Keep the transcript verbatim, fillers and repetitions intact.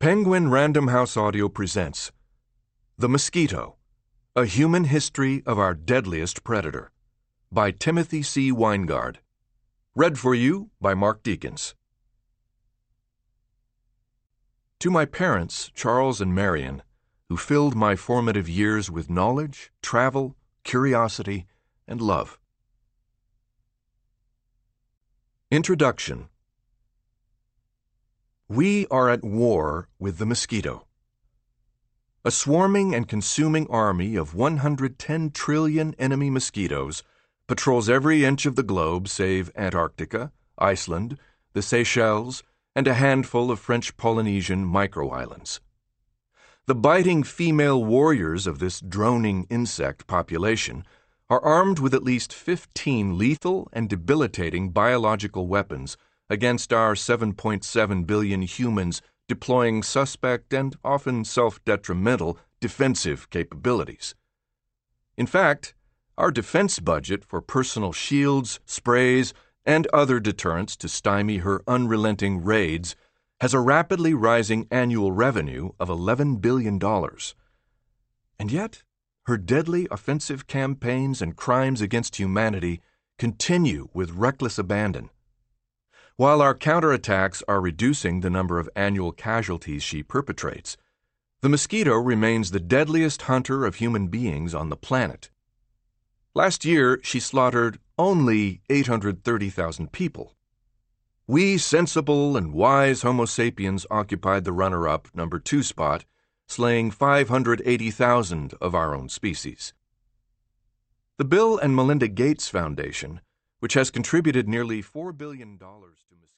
Penguin Random House Audio presents The Mosquito, A Human History of Our Deadliest Predator by Timothy C. Weingard. Read for you by Mark Deakins. To my parents, Charles and Marion, who filled my formative years with knowledge, travel, curiosity, and love. Introduction. We are at war with the mosquito. A swarming and consuming army of one hundred ten trillion enemy mosquitoes patrols every inch of the globe save Antarctica, Iceland, the Seychelles, and a handful of French Polynesian micro-islands. The biting female warriors of this droning insect population are armed with at least fifteen lethal and debilitating biological weapons against our seven point seven billion humans deploying suspect and often self-detrimental defensive capabilities. In fact, our defense budget for personal shields, sprays, and other deterrents to stymie her unrelenting raids has a rapidly rising annual revenue of eleven billion dollars. And yet, her deadly offensive campaigns and crimes against humanity continue with reckless abandon. While our counterattacks are reducing the number of annual casualties she perpetrates, the mosquito remains the deadliest hunter of human beings on the planet. Last year, she slaughtered only eight hundred thirty thousand people. We sensible and wise Homo sapiens occupied the runner-up number two spot, slaying five hundred eighty thousand of our own species. The Bill and Melinda Gates Foundation, which has contributed nearly four billion dollars to